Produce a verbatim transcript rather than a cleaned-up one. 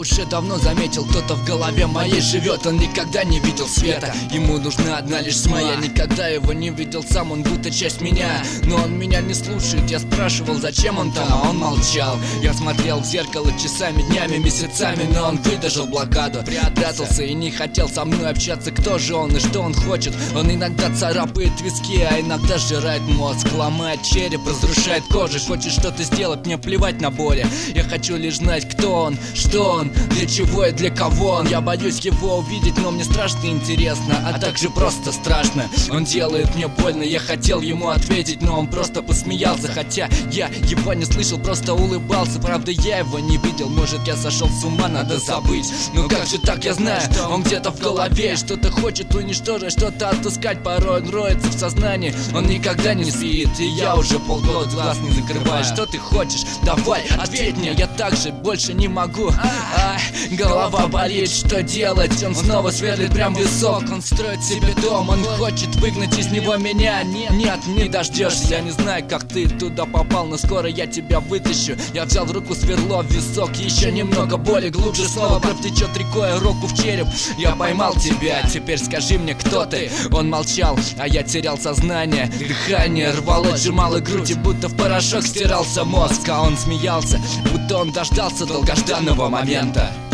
уже давно заметил, кто-то в голове моей живет. Он никогда не видел света, ему нужна одна лишь тьма. Я никогда его не видел сам, он будто часть меня. Но он меня не слушает, я спрашивал, зачем он там, а он молчал. Я смотрел в зеркало часами, днями, месяцами, но он выдержал блокаду, прятался и не хотел со мной общаться. Кто же он и что он хочет? Он иногда царапает виски, а иногда сжирает мозг, ломает череп, разрушает кожу. Хочет что-то сделать, мне плевать на боли. Я хочу лишь знать, кто он, что он, для чего и для кого он. Я боюсь его увидеть, но мне страшно и интересно, а также просто страшно. Он делает мне больно, я хотел ему ответить, но он просто посмеялся. Хотя я его не слышал, просто улыбался. Правда, я его не видел, может, я сошел с ума, надо забыть. Но как же так, я знаю, он где-то в голове что-то хочет уничтожить, что-то отыскать. Порой он роется в сознании, он никогда не спит. И я уже полгода глаз не закрываю. Что ты хочешь? Давай, ответь мне, я так же больше не могу. Ай, голова болит, что делать? Он снова сверлит прям висок. Он строит себе дом, он хочет выгнать из него меня. Нет, не дождешься, я не знаю, как ты туда попал, но скоро я тебя вытащу. Я взял в руку сверло в висок, еще немного боли, глубже снова кровь течет рекой, руку в череп. Я поймал тебя, теперь скажи мне, кто ты? Он молчал, а я терял сознание. Дыхание рвало, сжимало грудь, и будто в порошок стирался мозг. А он смеялся, будто он дождался долгожданного момента.